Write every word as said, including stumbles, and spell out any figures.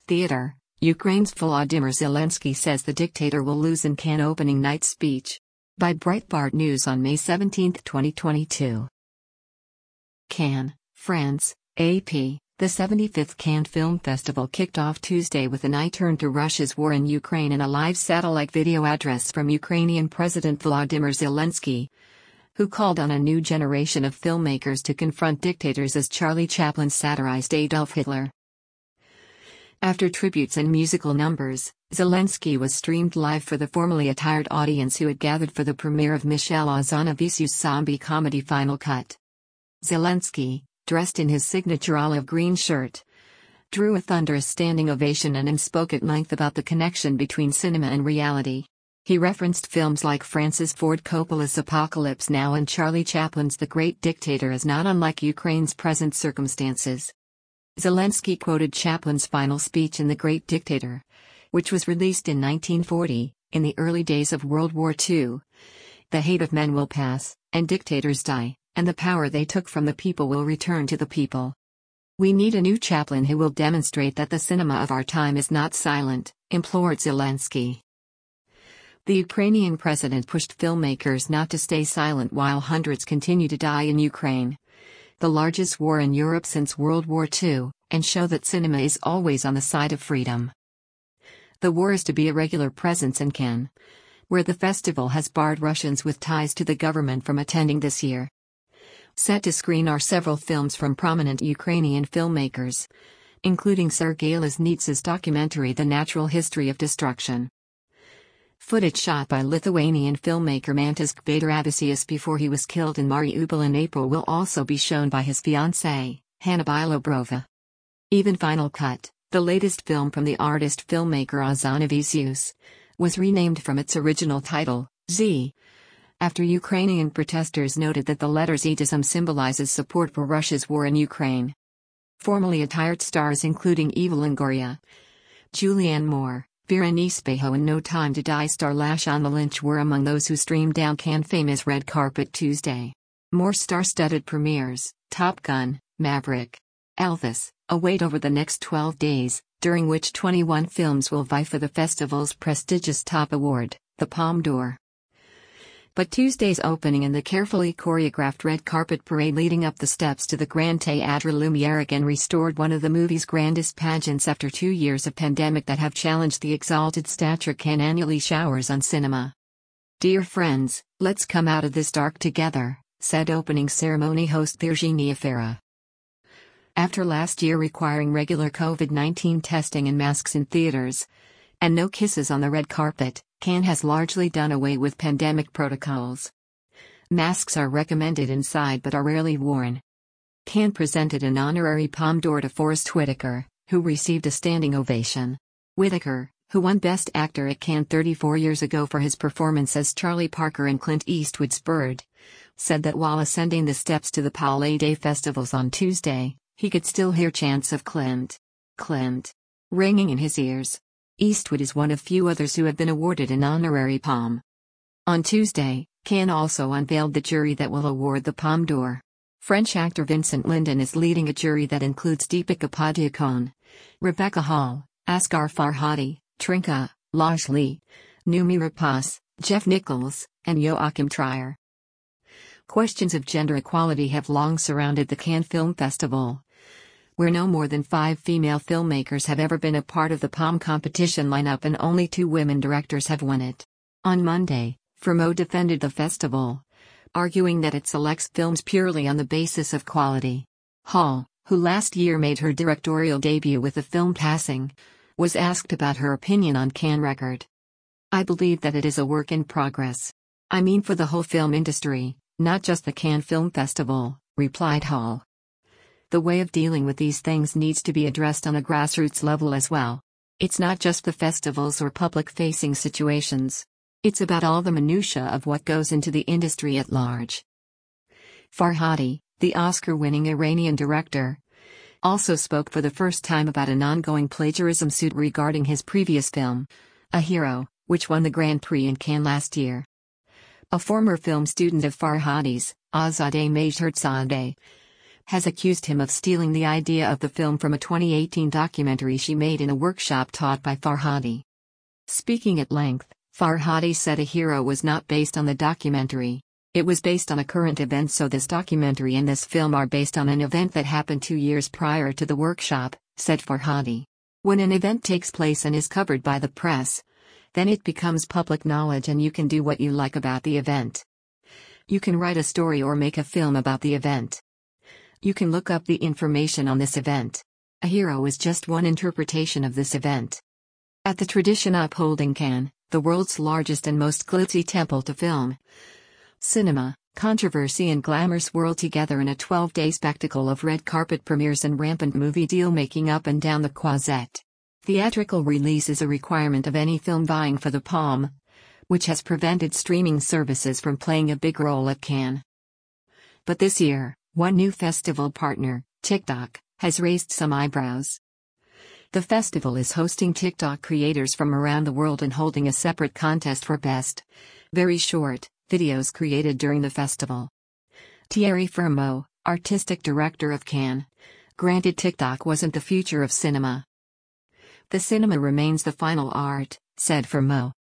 Theater, Ukraine's Volodymyr Zelensky says the dictator will lose in Cannes opening night speech. By Breitbart News on May seventeenth, twenty twenty-two. Cannes, France, A P. The seventy-fifth Cannes Film Festival kicked off Tuesday with an eye turned to Russia's war in Ukraine and a live satellite video address from Ukrainian President Volodymyr Zelensky, who called on a new generation of filmmakers to confront dictators as Charlie Chaplin satirized Adolf Hitler. After tributes and musical numbers, Zelensky was streamed live for the formally attired audience who had gathered for the premiere of Michel Hazanavicius's zombie comedy Final Cut. Zelensky, dressed in his signature olive green shirt, drew a thunderous standing ovation and spoke at length about the connection between cinema and reality. He referenced films like Francis Ford Coppola's Apocalypse Now and Charlie Chaplin's The Great Dictator as not unlike Ukraine's present circumstances. Zelensky quoted Chaplin's final speech in The Great Dictator, which was released in nineteen forty, in the early days of World War Two. The hate of men will pass, and dictators die, and the power they took from the people will return to the people. We need a new Chaplin who will demonstrate that the cinema of our time is not silent, implored Zelensky. The Ukrainian president pushed filmmakers not to stay silent while hundreds continue to die in Ukraine, the largest war in Europe since World War Two, and show that cinema is always on the side of freedom. The war is to be a regular presence in Cannes, where the festival has barred Russians with ties to the government from attending this year. Set to screen are several films from prominent Ukrainian filmmakers, including Sergei Loznitsa's documentary The Natural History of Destruction. Footage shot by Lithuanian filmmaker Mantas Kvedaravičius before he was killed in Mariupol in April will also be shown by his fiancée, Hanna Bilobrova. Even Final Cut, the latest film from the artist-filmmaker Hazanavicius, was renamed from its original title, Z, after Ukrainian protesters noted that the letter Zism symbolizes support for Russia's war in Ukraine. Formally attired stars including Eva Longoria, Julianne Moore, Berenice Bejo and No Time to Die star Lashana Lynch were among those who streamed down Cannes famous red carpet Tuesday. More star-studded premieres, Top Gun, Maverick, Elvis, await over the next twelve days, during which twenty-one films will vie for the festival's prestigious top award, the Palme d'Or. But Tuesday's opening and the carefully choreographed red carpet parade leading up the steps to the Grand Théâtre Lumière again restored one of the movie's grandest pageants after two years of pandemic that have challenged the exalted stature Cannes annually showers on cinema. "Dear friends, let's come out of this dark together," said opening ceremony host Virginie Efira. After last year requiring regular COVID nineteen testing and masks in theaters, and no kisses on the red carpet, Cannes has largely done away with pandemic protocols. Masks are recommended inside but are rarely worn. Cannes presented an honorary Palme d'Or to Forest Whitaker, who received a standing ovation. Whitaker, who won Best Actor at Cannes thirty-four years ago for his performance as Charlie Parker in Clint Eastwood's Bird, said that while ascending the steps to the Palais des Festivals on Tuesday, he could still hear chants of Klimt, Klimt, ringing in his ears. Eastwood is one of few others who have been awarded an honorary Palme. On Tuesday, Cannes also unveiled the jury that will award the Palme d'Or. French actor Vincent Lindon is leading a jury that includes Deepika Padukone, Rebecca Hall, Asghar Farhadi, Trinka, Laj Lee, Noomi Rapace, Jeff Nichols, and Joachim Trier. Questions of gender equality have long surrounded the Cannes Film Festival, where no more than five female filmmakers have ever been a part of the Palme competition lineup and only two women directors have won it. On Monday, Frmeaux defended the festival, arguing that it selects films purely on the basis of quality. Hall, who last year made her directorial debut with the film Passing, was asked about her opinion on Cannes Record. "I believe that it is a work in progress. I mean for the whole film industry, not just the Cannes Film Festival," replied Hall. "The way of dealing with these things needs to be addressed on a grassroots level as well. It's not just the festivals or public-facing situations. It's about all the minutiae of what goes into the industry at large." Farhadi, the Oscar-winning Iranian director, also spoke for the first time about an ongoing plagiarism suit regarding his previous film, A Hero, which won the Grand Prix in Cannes last year. A former film student of Farhadi's, Azadeh Majherzadeh, has accused him of stealing the idea of the film from a twenty eighteen documentary she made in a workshop taught by Farhadi. Speaking at length, Farhadi said A Hero was not based on the documentary. It was based on a current event, so this documentary and this film are based on an event that happened two years prior to the workshop, said Farhadi. When an event takes place and is covered by the press, then it becomes public knowledge and you can do what you like about the event. You can write a story or make a film about the event. You can look up the information on this event. A Hero is just one interpretation of this event. At the tradition upholding Cannes, the world's largest and most glitzy temple to film, cinema, controversy and glamour swirl together in a twelve-day spectacle of red carpet premieres and rampant movie deal-making up and down the Croisette. Theatrical release is a requirement of any film vying for the Palme, which has prevented streaming services from playing a big role at Cannes. But this year, one new festival partner, TikTok, has raised some eyebrows. The festival is hosting TikTok creators from around the world and holding a separate contest for best, very short, videos created during the festival. Thierry Frémaux, artistic director of Cannes, granted TikTok wasn't the future of cinema. The cinema remains the final art, said Frémaux.